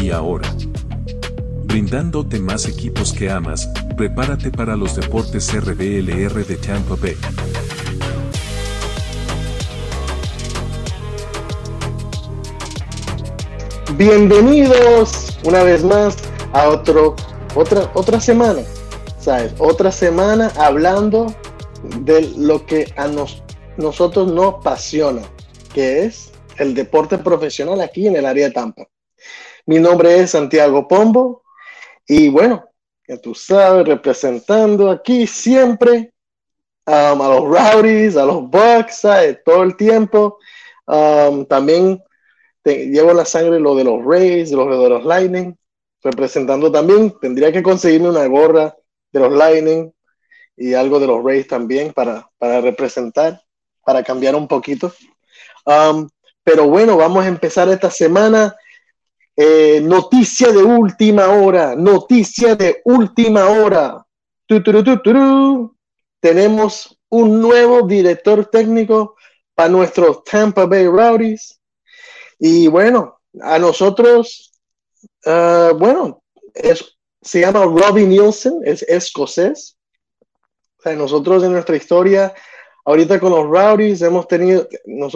Y ahora, brindándote más equipos que amas, prepárate para los deportes RBLR de Tampa Bay. Bienvenidos una vez más a otra semana, ¿sabes? Otra semana hablando de lo que a nosotros nos apasiona, que es el deporte profesional aquí en el área de Tampa. Mi nombre es Santiago Pombo y bueno, ya tú sabes, representando aquí siempre a los Rowdies, a los Bucks, ¿sabes? Todo el tiempo. También llevo la sangre lo de los Rays, de los Lightning, representando también. Tendría que conseguirme una gorra de los Lightning y algo de los Rays también para representar, para cambiar un poquito. Pero bueno, vamos a empezar esta semana. Noticia de última hora. Tenemos un nuevo director técnico para nuestros Tampa Bay Rowdies. Y bueno, a nosotros, se llama Robbie Nielsen, es escocés. O sea, nosotros en nuestra historia, ahorita con los Rowdies, hemos tenido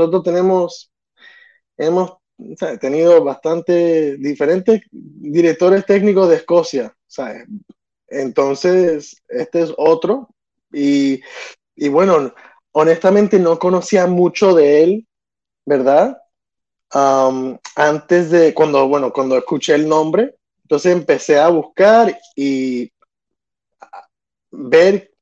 bastante diferentes directores técnicos de Escocia, ¿sabes? Entonces, este es otro. Y bueno, honestamente no conocía mucho de él, ¿verdad? Antes de cuando escuché el nombre, entonces empecé a buscar y ver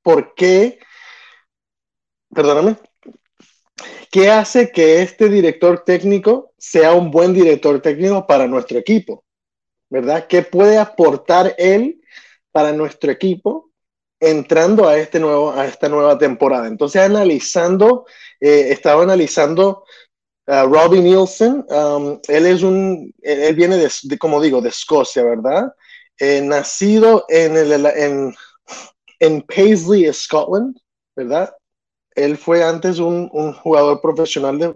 qué hace que este director técnico sea un buen director técnico para nuestro equipo, ¿verdad? ¿Qué puede aportar él para nuestro equipo entrando a esta nueva temporada? Entonces estaba analizando Robbie Nielsen. Él viene como digo, de Escocia, ¿verdad? Nacido en Paisley, Scotland, ¿verdad? Él fue antes un jugador profesional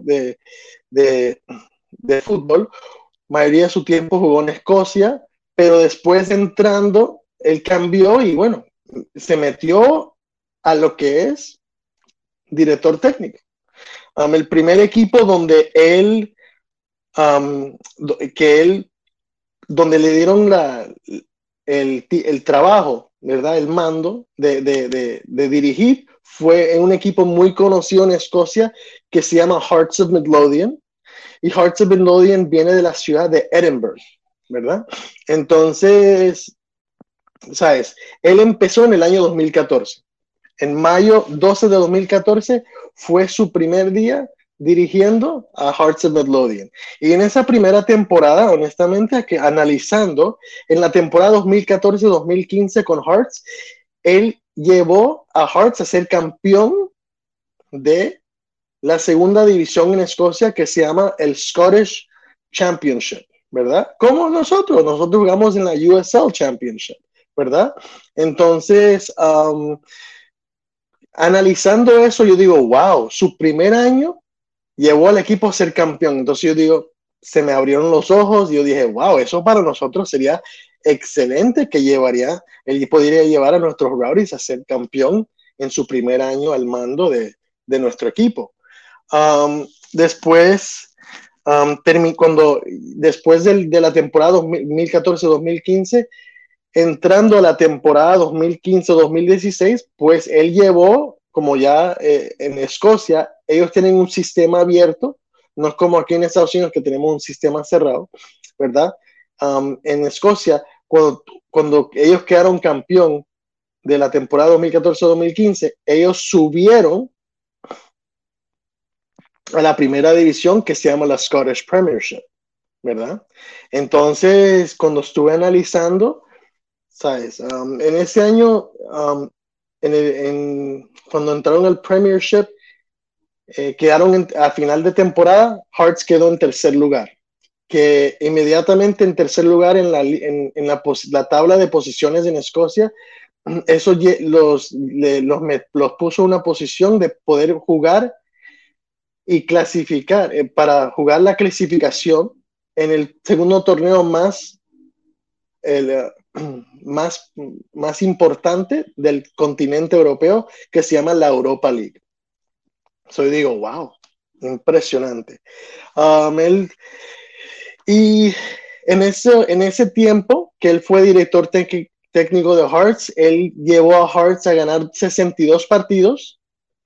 de fútbol. Mayoría de su tiempo jugó en Escocia, pero después entrando, él cambió y bueno, se metió a lo que es director técnico. El primer equipo donde donde le dieron el trabajo, ¿verdad? El mando de dirigir fue en un equipo muy conocido en Escocia que se llama Hearts of Midlothian. Y Hearts of Midlothian viene de la ciudad de Edinburgh, ¿verdad? Entonces, ¿sabes? Él empezó en el año 2014. En mayo 12 de 2014 fue su primer día dirigiendo a Hearts of Midlothian. Y en esa primera temporada, honestamente, analizando, en la temporada 2014-2015 con Hearts, él llevó a Hearts a ser campeón de la segunda división en Escocia que se llama el Scottish Championship, ¿verdad? Como nosotros jugamos en la USL Championship, ¿verdad? Entonces, analizando eso, yo digo, wow, su primer año llevó al equipo a ser campeón. Entonces yo digo, se me abrieron los ojos y yo dije, wow, eso para nosotros sería excelente, que él podría llevar a nuestros Rowdies a ser campeón en su primer año al mando de nuestro equipo. Después de la temporada 2014-2015, entrando a la temporada 2015-2016, pues él llevó, como ya en Escocia, ellos tienen un sistema abierto, no es como aquí en Estados Unidos que tenemos un sistema cerrado, ¿verdad? En Escocia, cuando ellos quedaron campeón de la temporada 2014-2015, ellos subieron a la primera división que se llama la Scottish Premiership, ¿verdad? Entonces, cuando estuve analizando, ¿sabes? En ese año, cuando entraron al Premiership, quedaron a final de temporada, Hearts quedó en tercer lugar, que inmediatamente en tercer lugar en la tabla de posiciones en Escocia, eso los puso en una posición de poder jugar y clasificar, para jugar la clasificación en el segundo torneo más más importante del continente europeo, que se llama la Europa League. So, yo digo, wow, impresionante. Y en ese tiempo que él fue director técnico de Hearts, él llevó a Hearts a ganar 62 partidos,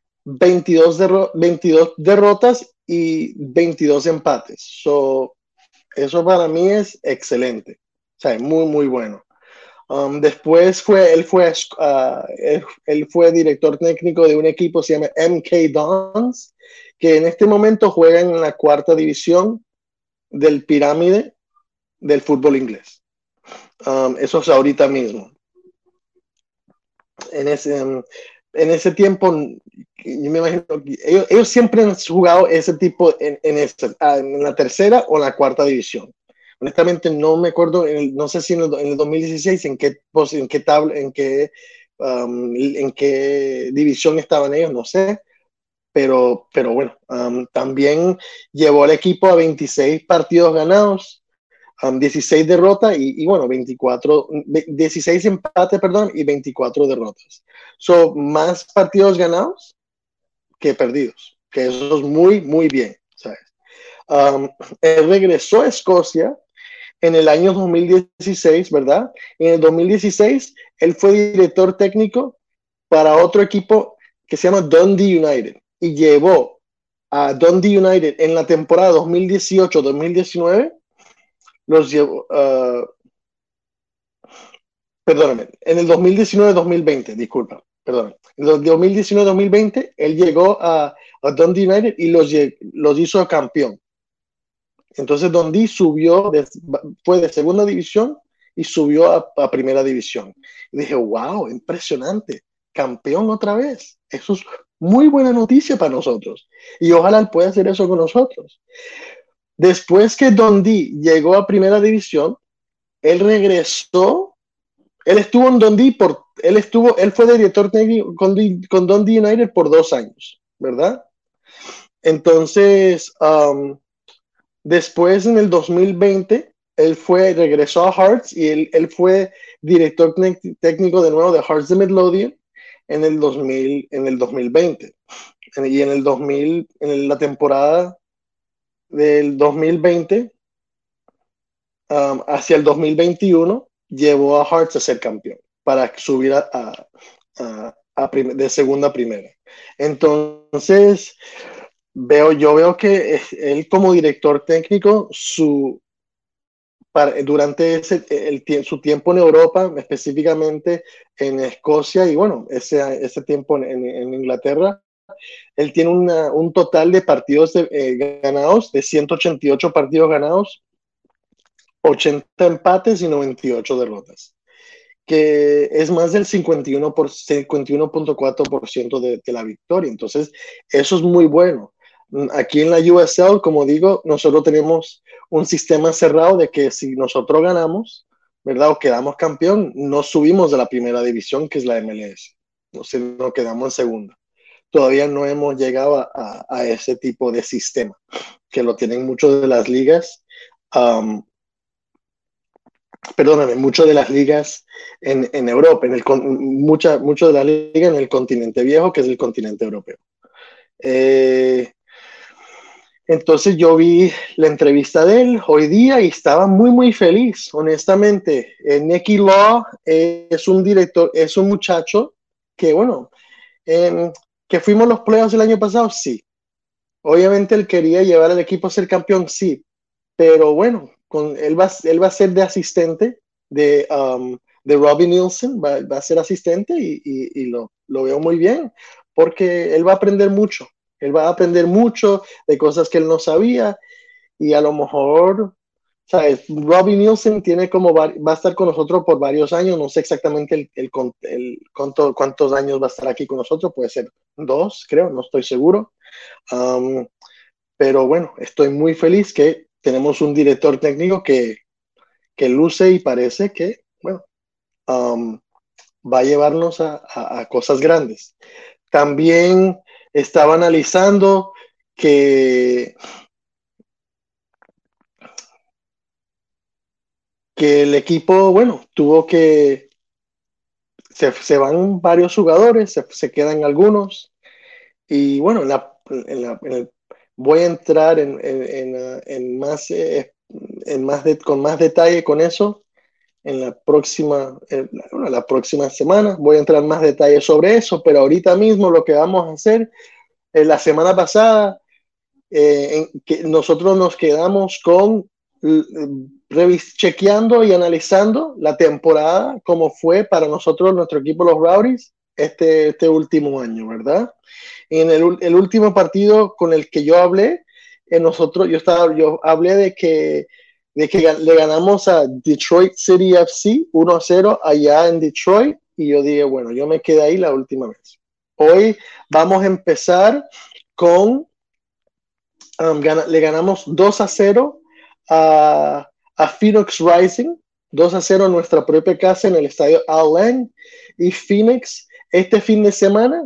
22 derrotas y 22 empates. So, eso para mí es excelente. O sea, muy, muy bueno. Después él fue director técnico de un equipo que se llama MK Dons, que en este momento juega en la cuarta división del pirámide del fútbol inglés. Eso es ahorita mismo. En ese tiempo, yo me imagino que ellos siempre han jugado ese tipo en la tercera o en la cuarta división. Honestamente no me acuerdo, no sé si en el 2016 en qué división estaban ellos, no sé, pero bueno, también llevó al equipo a 26 partidos ganados, 16 derrotas y bueno, 16 empates, perdón, y 24 derrotas. Son más partidos ganados que perdidos, que eso es muy, muy bien, ¿sabes? Él regresó a Escocia en el año 2016, ¿verdad? En el 2016, él fue director técnico para otro equipo que se llama Dundee United y llevó a Dundee United en la temporada 2018-2019, los llevó, perdóname, en el 2019-2020, disculpa, perdón. En el 2019-2020, él llegó a Dundee United y los hizo campeón. Entonces Dundee fue de segunda división y subió a primera división. Y dije, wow, impresionante, campeón otra vez. Eso es muy buena noticia para nosotros. Y ojalá él pueda hacer eso con nosotros. Después que Dundee llegó a primera división, él regresó. Él estuvo en Dundee él fue director técnico con Dundee United por 2 años, ¿verdad? Entonces, después, en el 2020, regresó a Hearts y él fue director técnico de nuevo de Hearts de Midlothian en el 2020. Y en la temporada del 2020 hacia el 2021, llevó a Hearts a ser campeón para subir de segunda a primera. Entonces, yo veo que él como director técnico, durante su tiempo en Europa, específicamente en Escocia y bueno, ese tiempo en Inglaterra, él tiene un total de partidos ganados, de 188 partidos ganados, 80 empates y 98 derrotas, que es más del 51.4% de la victoria. Entonces, eso es muy bueno. Aquí en la USL, como digo, nosotros tenemos un sistema cerrado de que si nosotros ganamos, ¿verdad? O quedamos campeón, no subimos de la primera división, que es la MLS, sino quedamos en segunda. Todavía no hemos llegado a ese tipo de sistema, que lo tienen muchas de las ligas. Muchas de las ligas en Europa, muchas de las ligas en el continente viejo, que es el continente europeo. Entonces yo vi la entrevista de él hoy día y estaba muy, muy feliz, honestamente. Nicky Law es un muchacho que, bueno, que fuimos los playoffs el año pasado, sí. Obviamente él quería llevar al equipo a ser campeón, sí. Pero bueno, él va a ser de asistente de Robbie Nielsen, va a ser asistente y lo veo muy bien, porque él va a aprender mucho. Él va a aprender mucho de cosas que él no sabía y a lo mejor, ¿sabes? Robbie Nielsen va a estar con nosotros por varios años, no sé exactamente cuántos años va a estar aquí con nosotros, puede ser 2, creo, no estoy seguro. Pero bueno, estoy muy feliz que tenemos un director técnico que luce y parece que, bueno, va a llevarnos a cosas grandes. También estaba analizando que que el equipo, bueno, se van varios jugadores, se quedan algunos, y bueno, voy a entrar con más detalle con eso en la próxima semana. Voy a entrar en más detalle sobre eso, pero ahorita mismo lo que vamos a hacer, la semana pasada, que nosotros nos quedamos con chequeando y analizando la temporada, como fue para nosotros, nuestro equipo, los Rowdies, este último año, ¿verdad? Y en el último partido con el que yo hablé, yo hablé de que le ganamos a Detroit City FC 1-0 allá en Detroit, y yo dije, bueno, yo me quedé ahí la última vez. Hoy vamos a empezar con le ganamos 2-0 a Phoenix Rising, 2-0 en nuestra propia casa en el estadio Al Lang. Y Phoenix, este fin de semana,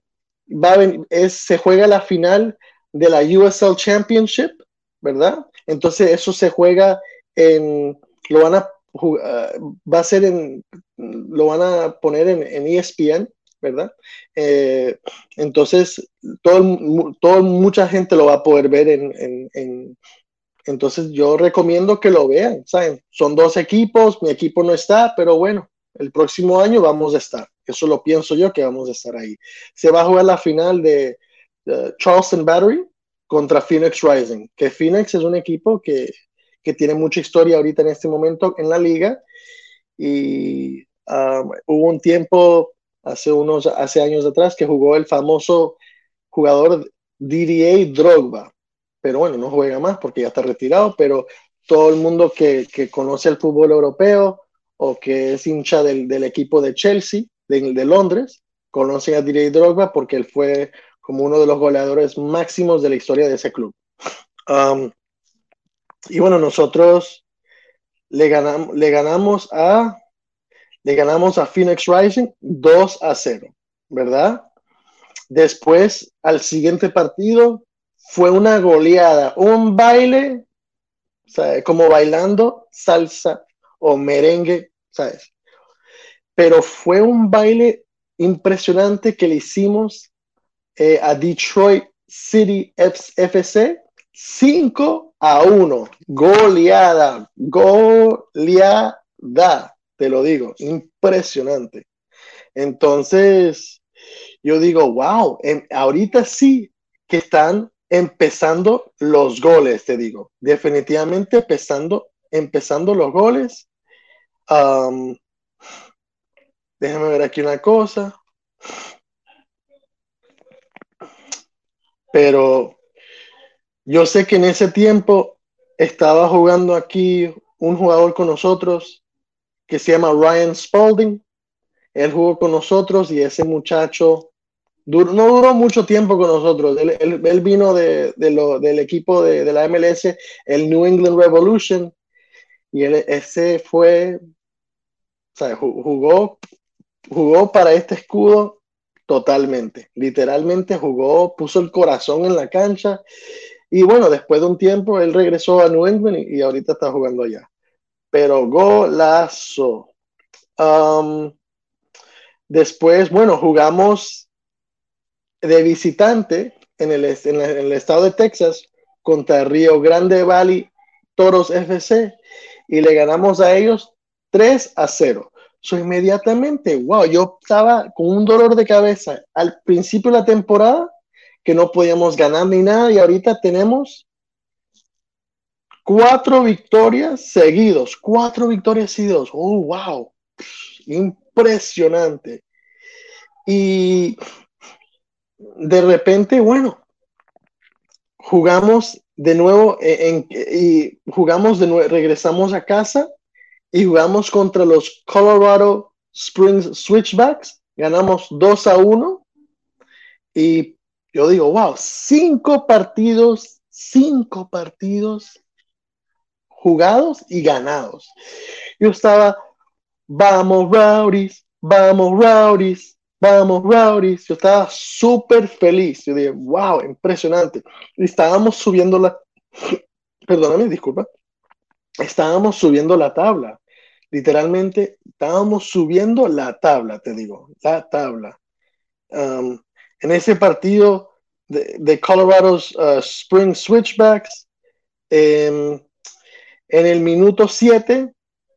se juega la final de la USL Championship, ¿verdad? Entonces eso se juega lo van a va a ser lo van a poner en ESPN, ¿verdad? Entonces, mucha gente lo va a poder ver entonces yo recomiendo que lo vean, ¿saben? Son dos equipos, mi equipo no está, pero bueno, el próximo año vamos a estar. Eso lo pienso yo, que vamos a estar ahí. Se va a jugar la final de Charleston Battery contra Phoenix Rising, que Phoenix es un equipo que tiene mucha historia ahorita en este momento en la liga, y hubo un tiempo, hace años atrás, que jugó el famoso jugador Didier Drogba, pero bueno, no juega más porque ya está retirado, pero todo el mundo que conoce el fútbol europeo o que es hincha del equipo de Chelsea, de Londres, conoce a Didier Drogba porque él fue como uno de los goleadores máximos de la historia de ese club. Y bueno, nosotros le ganamos a Phoenix Rising 2-0, ¿verdad? Después, al siguiente partido, fue una goleada, un baile, ¿sabes? Como bailando salsa o merengue, ¿sabes? Pero fue un baile impresionante que le hicimos a Detroit City FC 5-1. Goleada, te lo digo, impresionante. Entonces, yo digo, wow, ahorita sí que están empezando los goles, te digo. Definitivamente empezando los goles. Déjame ver aquí una cosa. Pero yo sé que en ese tiempo estaba jugando aquí un jugador con nosotros que se llama Ryan Spalding. Él jugó con nosotros y ese muchacho no duró mucho tiempo con nosotros. Él vino del equipo de la MLS, el New England Revolution, y ese fue, o sea, jugó para este escudo totalmente. Literalmente jugó, puso el corazón en la cancha, y bueno, después de un tiempo él regresó a New England y ahorita está jugando allá. Pero golazo. Después, bueno, jugamos de visitante en el estado de Texas contra Río Grande Valley Toros FC, y le ganamos a ellos 3-0. Inmediatamente, wow, yo estaba con un dolor de cabeza al principio de la temporada que no podíamos ganar ni nada, y ahorita tenemos 4 victorias seguidos. Oh, wow, impresionante. Y de repente, bueno, jugamos de nuevo regresamos a casa y jugamos contra los Colorado Springs Switchbacks. Ganamos 2-1, y yo digo, wow, 5 partidos jugados y ganados. Yo estaba, vamos Rowdies, vamos Rowdies, vamos Rowdies. Yo estaba súper feliz. Yo dije, wow, impresionante. Y perdóname, disculpa. Estábamos subiendo la tabla. literalmente estábamos subiendo la tabla, te digo, la tabla. En ese partido de Colorado's Spring Switchbacks, en el minuto 7,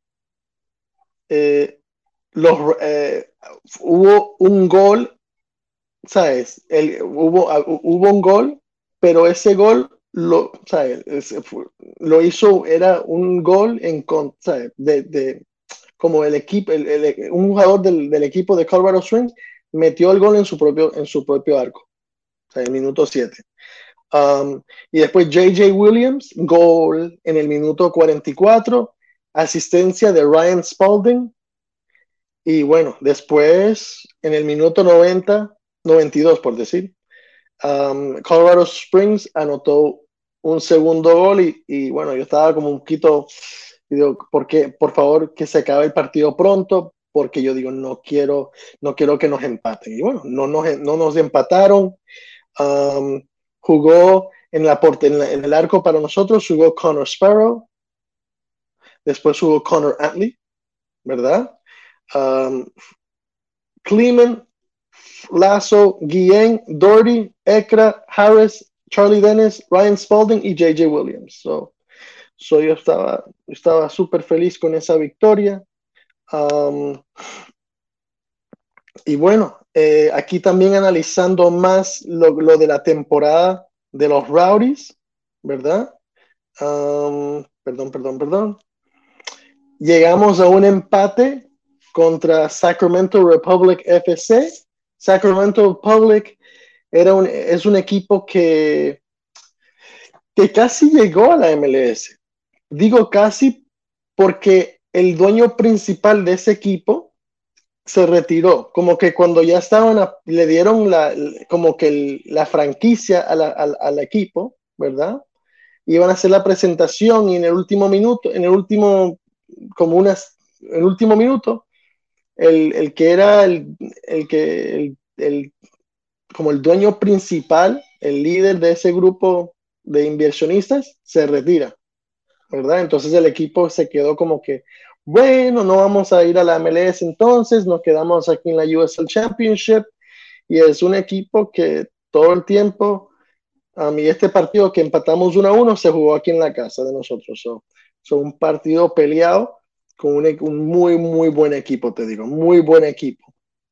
hubo un gol, ¿sabes? Hubo un gol, pero ese gol ¿sabes? Lo hizo, era un gol ¿sabes? Como el equipo, un jugador del equipo de Colorado Springs metió el gol en su propio arco, o sea, en el minuto 7. Y después J.J. Williams, gol en el minuto 44, asistencia de Ryan Spalding. Y bueno, después en el minuto 92 por decir, Colorado Springs anotó un segundo gol y bueno, yo estaba como un poquito, digo, porque por favor que se acabe el partido pronto, porque yo digo, no quiero que nos empaten. Y bueno, no nos empataron. Jugó en el arco para nosotros, jugó Connor Sparrow, después jugó Connor Atlee, ¿verdad? Kleeman, Lasso, Guillén, Doherty, Ekra, Harris, Charlie Dennis, Ryan Spalding y J.J. Williams. So yo estaba súper feliz con esa victoria. Y bueno, aquí también analizando más lo de la temporada de los Rowdies, ¿verdad? Perdón. Llegamos a un empate contra Sacramento Republic FC. Sacramento Republic es un equipo que casi llegó a la MLS. Digo casi porque el dueño principal de ese equipo se retiró, como que cuando ya le dieron como que la franquicia al equipo, ¿verdad? Iban a hacer la presentación y en el último minuto, el que era como el dueño principal, el líder de ese grupo de inversionistas, se retira, ¿verdad? Entonces el equipo se quedó como que, bueno, no vamos a ir a la MLS entonces, nos quedamos aquí en la USL Championship y es un equipo que todo el tiempo, y este partido que empatamos 1-1 se jugó aquí en la casa de nosotros. Son un partido peleado con un muy, muy buen equipo, te digo, muy buen equipo.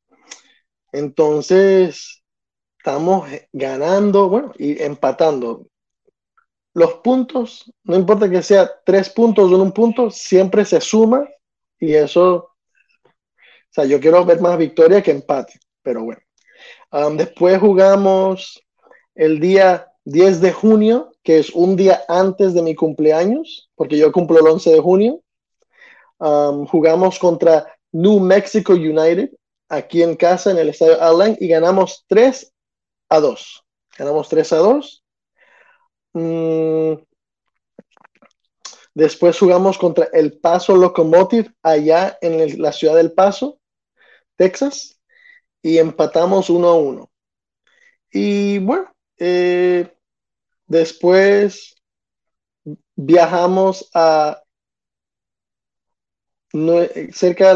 Entonces, estamos ganando, bueno, y empatando. Los puntos, no importa que sea 3 puntos o 1 punto, siempre se suma y eso, o sea, yo quiero ver más victoria que empate, pero bueno. Después jugamos el día 10 de junio, que es un día antes de mi cumpleaños, porque yo cumplo el 11 de junio. Jugamos contra New Mexico United, aquí en casa, en el estadio Allen, y ganamos 3-2. Ganamos 3-2. Después jugamos contra El Paso Locomotive, allá en la ciudad del Paso, Texas, y empatamos 1-1. Y bueno, después viajamos a cerca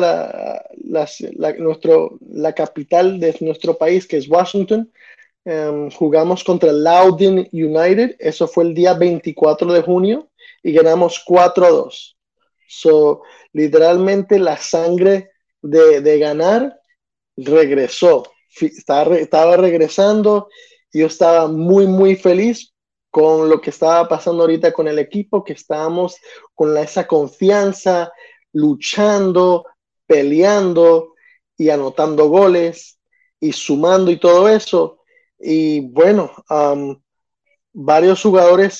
de la capital de nuestro país, que es Washington. Jugamos contra Loudoun United, eso fue el día 24 de junio y ganamos 4-2. So, literalmente la sangre de ganar regresó. Estaba regresando y yo estaba muy, muy feliz con lo que estaba pasando ahorita con el equipo, que estábamos con esa confianza, luchando, peleando y anotando goles y sumando y todo eso. Y bueno, varios jugadores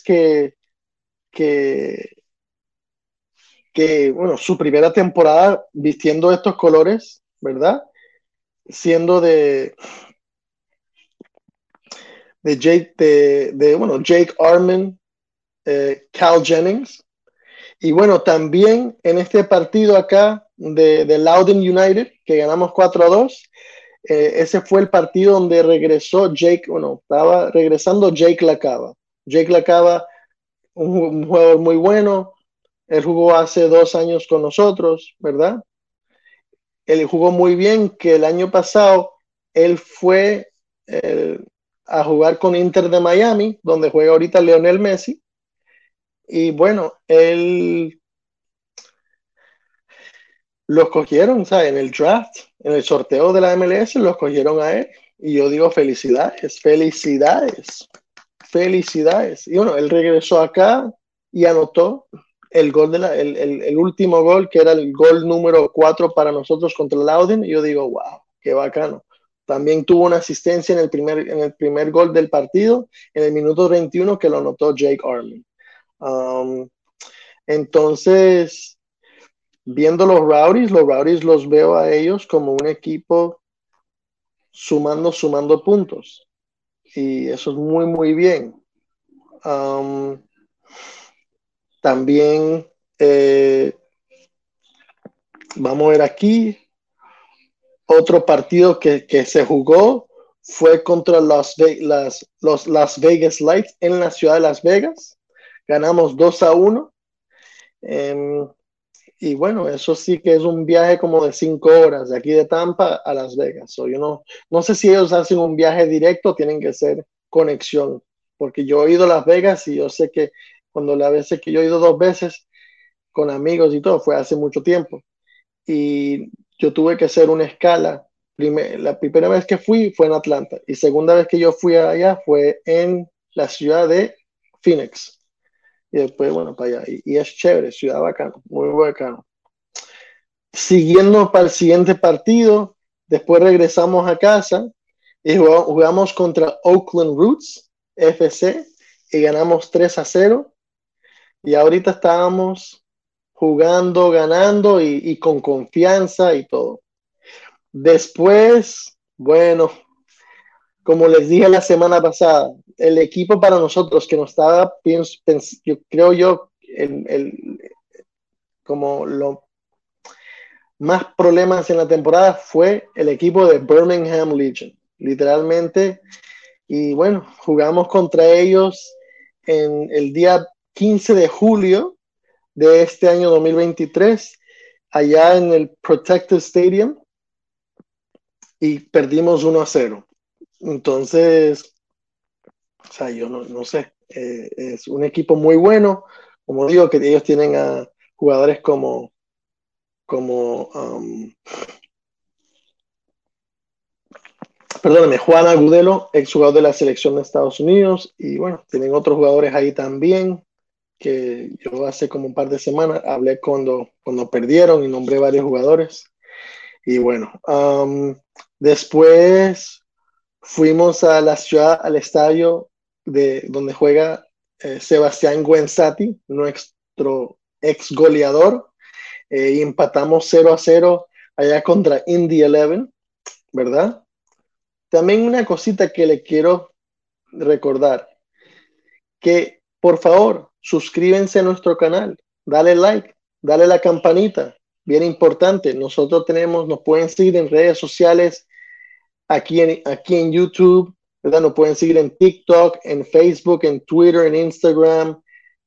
bueno, su primera temporada vistiendo estos colores, ¿verdad? Siendo Jake Arman, Cal Jennings. Y bueno, también en este partido acá de Loudoun United, que ganamos 4-2, ese fue el partido donde regresó estaba regresando Jake Lacava. Jake Lacava, un jugador muy bueno, Él jugó hace 2 años con nosotros, ¿verdad? Él jugó muy bien, que el año pasado él fue eh, a jugar con Inter de Miami, donde juega ahorita Lionel Messi. Y bueno, él lo cogieron, ¿sabes? En el draft, en el sorteo de la MLS, lo cogieron a él. Y yo digo, felicidades, felicidades, felicidades. Y bueno, él regresó acá y anotó el gol el último gol, que era el gol número 4 para nosotros contra el Auden. Y yo digo, wow, qué bacano. También tuvo una asistencia en el primer gol del partido, en el minuto 21, que lo anotó Jake Armin. Um, entonces, viendo los Rowdies los veo a ellos como un equipo sumando puntos. Y eso es muy, muy bien. Um, también vamos a ver aquí. Otro partido que se jugó fue contra los Las Vegas Lights en la ciudad de Las Vegas. Ganamos 2-1. Y bueno, eso sí que es un viaje como de 5 horas de aquí de Tampa a Las Vegas. Yo no sé si ellos hacen un viaje directo, tienen que ser conexión, porque yo he ido a Las Vegas y yo sé que cuando la veces que yo he ido 2 veces con amigos y todo, fue hace mucho tiempo. Y yo tuve que hacer una escala. La primera vez que fui fue en Atlanta y segunda vez que yo fui allá fue en la ciudad de Phoenix. Y después, bueno, para allá. Y es chévere, ciudad bacano, muy bacano. Siguiendo para el siguiente partido, después regresamos a casa y jugamos contra Oakland Roots FC y ganamos 3-0. Y ahorita estábamos jugando, ganando y con confianza y todo. Después, bueno, como les dije la semana pasada, el equipo para nosotros que nos estaba, yo creo yo, como lo más problemas en la temporada fue el equipo de Birmingham Legion, literalmente. Y bueno, jugamos contra ellos en el día 15 de julio de este año 2023, allá en el Protective Stadium, y perdimos 1-0. Entonces, o sea, yo no sé, es un equipo muy bueno. Como digo, que ellos tienen a jugadores como perdóname, Juan Agudelo, exjugador de la selección de Estados Unidos, y bueno, tienen otros jugadores ahí también, que yo hace como un par de semanas hablé cuando perdieron y nombré varios jugadores. Y bueno, después fuimos a la ciudad, al estadio donde juega Sebastián Guenzati, nuestro ex goleador, y empatamos 0-0 allá contra Indy 11, ¿verdad? También una cosita que le quiero recordar, que por favor suscríbanse a nuestro canal, dale like, dale la campanita, bien importante. Nosotros nos pueden seguir en redes sociales, aquí en YouTube, ¿verdad? Nos pueden seguir en TikTok, en Facebook, en Twitter, en Instagram,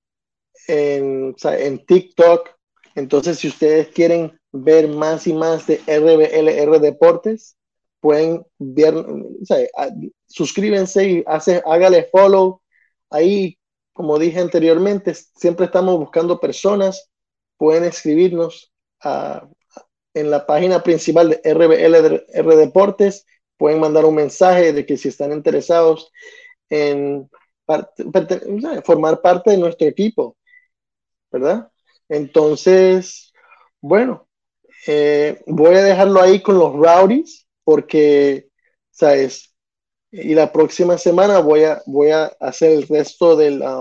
en TikTok. Entonces, si ustedes quieren ver más y más de RBLR Deportes, pueden ver, suscríbanse y hágale follow. Ahí, como dije anteriormente, siempre estamos buscando personas. Pueden escribirnos en la página principal de RBLR Deportes. Pueden mandar un mensaje de que si están interesados en formar parte de nuestro equipo, ¿verdad? Entonces, bueno, voy a dejarlo ahí con los Rowdies porque, ¿sabes? Y la próxima semana voy a hacer el resto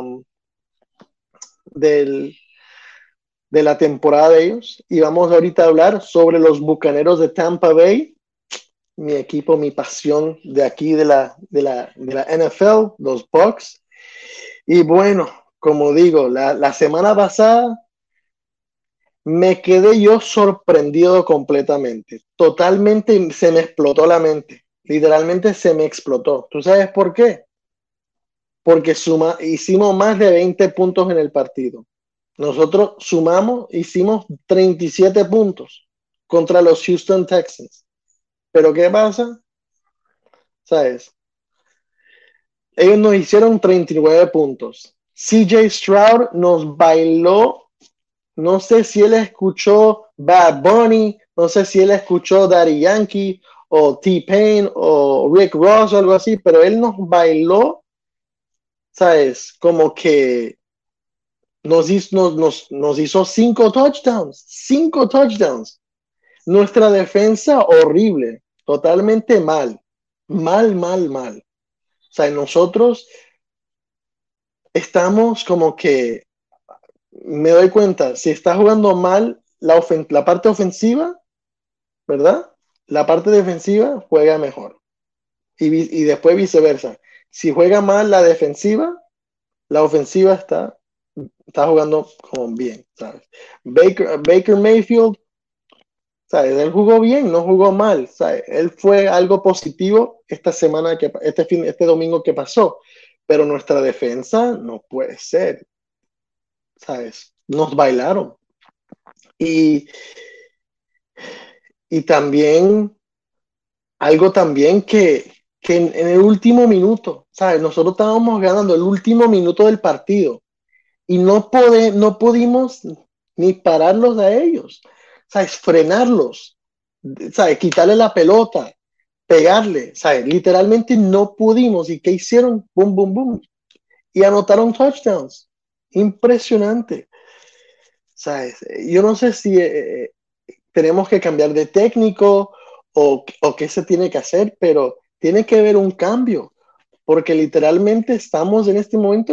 del, de la temporada de ellos y vamos ahorita a hablar sobre los Bucaneros de Tampa Bay, mi equipo, mi pasión de aquí de la NFL, los Bucks. Y bueno, como digo, la semana pasada me quedé yo sorprendido completamente. Totalmente se me explotó la mente. Literalmente se me explotó. ¿Tú sabes por qué? Porque hicimos más de 20 puntos en el partido. Nosotros sumamos, hicimos 37 puntos contra los Houston Texans. Pero ¿qué pasa? ¿Sabes? Ellos nos hicieron 39 puntos. CJ Stroud nos bailó. No sé si él escuchó Bad Bunny, no sé si él escuchó Daddy Yankee o T-Pain o Rick Ross o algo así, pero él nos bailó, ¿sabes? Como que nos hizo 5 touchdowns, 5 touchdowns. Nuestra defensa horrible, totalmente mal, mal, mal, mal. O sea, nosotros estamos como que, me doy cuenta, si está jugando mal la parte ofensiva, ¿verdad? La parte defensiva juega mejor. Y después viceversa. Si juega mal la defensiva, la ofensiva está jugando como bien, ¿sabes? Baker Mayfield, ¿sabes? Él jugó bien, no jugó mal, ¿sabes? Él fue algo positivo esta semana, este domingo que pasó, pero nuestra defensa no puede ser, ¿sabes? Nos bailaron. Y, y también, algo también que en el último minuto, ¿sabes? Nosotros estábamos ganando el último minuto del partido y no pudimos ni pararlos a ellos, ¿sabes? Frenarlos, ¿sabes? Quitarle la pelota, pegarle, ¿sabes? Literalmente no pudimos. ¿Y qué hicieron? Boom, boom, boom. Y anotaron touchdowns. Impresionante, ¿sabes? Yo no sé si tenemos que cambiar de técnico o qué se tiene que hacer, pero tiene que haber un cambio, porque literalmente estamos en este momento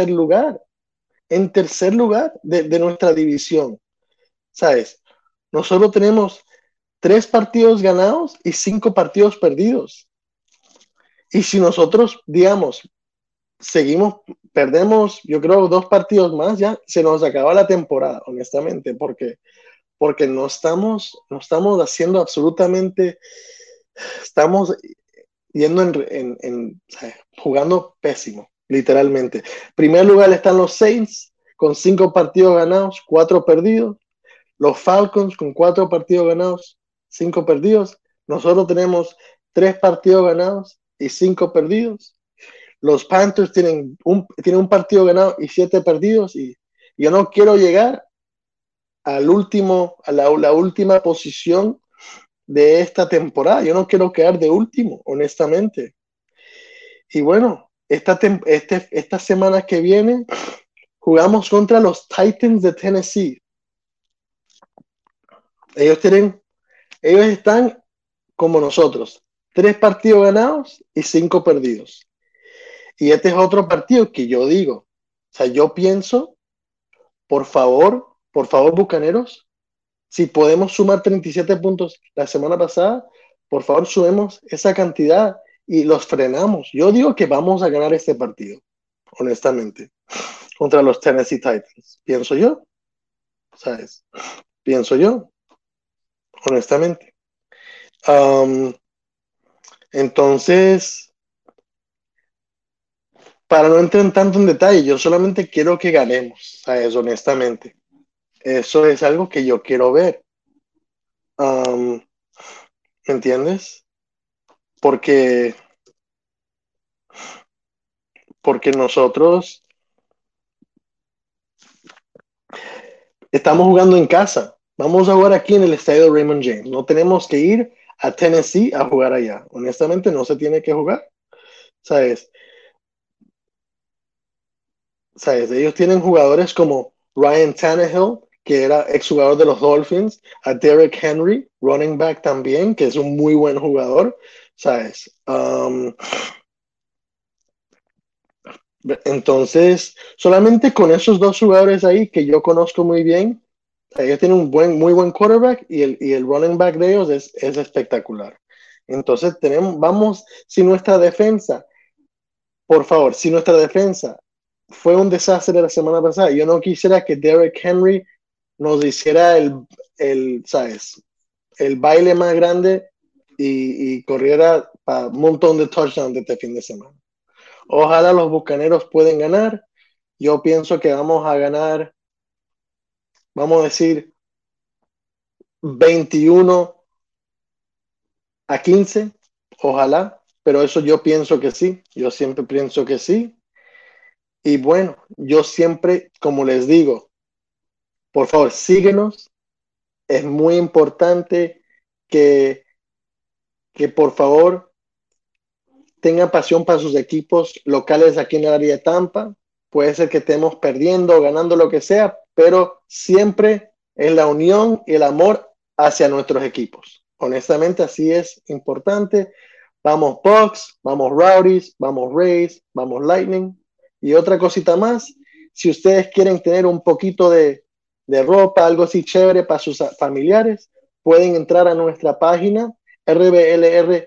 en tercer lugar de nuestra división, ¿sabes? Nosotros tenemos 3 partidos ganados y 5 partidos perdidos. Y si nosotros, digamos, seguimos, perdemos, yo creo, 2 partidos más, ya se nos acaba la temporada, honestamente, porque no estamos haciendo absolutamente, estamos yendo ¿sabes? Jugando pésimo, literalmente. Primer lugar están los Saints con 5 partidos ganados, 4 perdidos. Los Falcons con 4 partidos ganados, 5 perdidos. Nosotros tenemos 3 partidos ganados y 5 perdidos. Los Panthers tienen un partido ganado y 7 perdidos. Y yo no quiero llegar a la última posición de esta temporada. Yo no quiero quedar de último, honestamente. Y bueno, estas semanas que vienen jugamos contra los Titans de Tennessee. Ellos están como nosotros, 3 partidos ganados y 5 perdidos. Y este es otro partido que yo digo, o sea, yo pienso, por favor, Bucaneros, si podemos sumar 37 puntos la semana pasada, por favor, sumemos esa cantidad y los frenamos. Yo digo que vamos a ganar este partido, honestamente, contra los Tennessee Titans. Pienso yo, ¿sabes? Pienso yo, honestamente. Um, entonces, para no entrar tanto en detalle, yo solamente quiero que ganemos, ¿sabes? Honestamente. Eso es algo que yo quiero ver. Um, ¿Me entiendes? Porque, porque nosotros estamos jugando en casa. Vamos a jugar aquí en el estadio Raymond James. No tenemos que ir a Tennessee a jugar allá. Honestamente, no se tiene que jugar. ¿Sabes? ¿Sabes? Ellos tienen jugadores como Ryan Tannehill, que era exjugador de los Dolphins, a Derrick Henry, running back también, que es un muy buen jugador. ¿Sabes? Entonces, solamente con esos 2 jugadores ahí que yo conozco muy bien, ellos tienen muy buen quarterback y el running back de ellos es espectacular. Entonces, si nuestra defensa, por favor, si nuestra defensa fue un desastre la semana pasada, yo no quisiera que Derrick Henry nos hiciera ¿sabes? El baile más grande y corriera para un montón de touchdowns de este fin de semana. Ojalá los Bucaneros pueden ganar. Yo pienso que vamos a ganar vamos a decir 21-15, ojalá, pero eso yo pienso que sí, yo siempre pienso que sí. Y bueno, yo siempre, como les digo, por favor, síguenos. Es muy importante que, que por favor tengan pasión para sus equipos locales aquí en el área de Tampa. Puede ser que estemos perdiendo o ganando lo que sea, pero siempre es la unión y el amor hacia nuestros equipos. Honestamente, así es importante. Vamos Bucks, vamos Rowdies, vamos Rays, vamos Lightning. Y otra cosita más, si ustedes quieren tener un poquito de ropa, algo así chévere para sus familiares, pueden entrar a nuestra página RBLR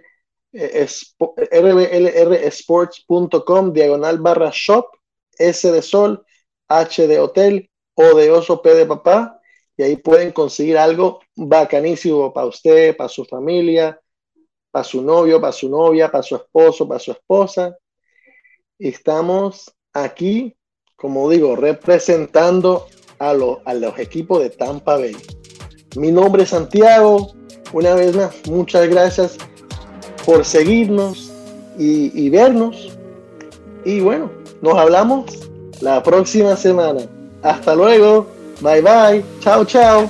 rblrsports.com/shop, S de sol, H de hotel, O de oso, P de papá, y ahí pueden conseguir algo bacanísimo para usted, para su familia, para su novio, para su novia, para su esposo, para su esposa. Y estamos aquí, como digo, representando a los equipos de Tampa Bay. Mi nombre es Santiago. Una vez más, muchas gracias por seguirnos y vernos. Y bueno, nos hablamos la próxima semana. Hasta luego. Bye bye. Chao, chao.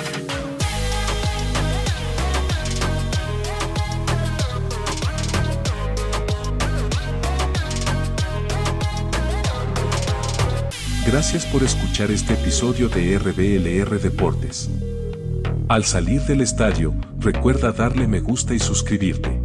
Gracias por escuchar este episodio de RBLR Deportes. Al salir del estadio, recuerda darle me gusta y suscribirte.